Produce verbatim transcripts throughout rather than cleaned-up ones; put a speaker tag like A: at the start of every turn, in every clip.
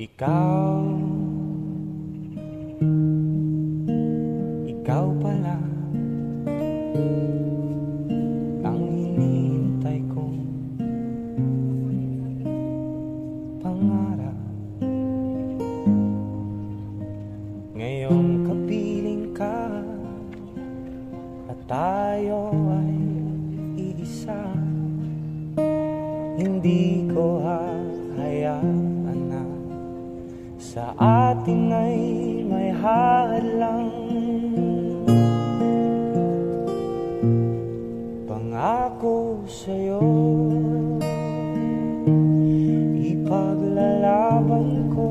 A: Ikaw, ikaw pala ang hinihintay kong pangarap. Ngayong kapiling ka at tayo ay iisa, hindi ko hahayaan na sa atin ay may hadlang. Pangako sa'yo, ipaglalaban ko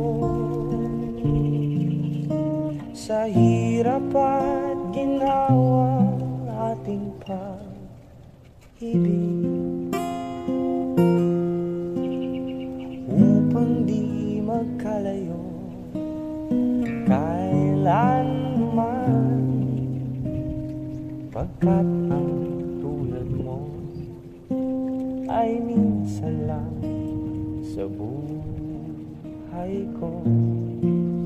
A: sa hirap at ginawa ating pag-ibig, upang di magkalayo kailanman, pagkat ang tulad mo ay minsan lang sa buhay ko.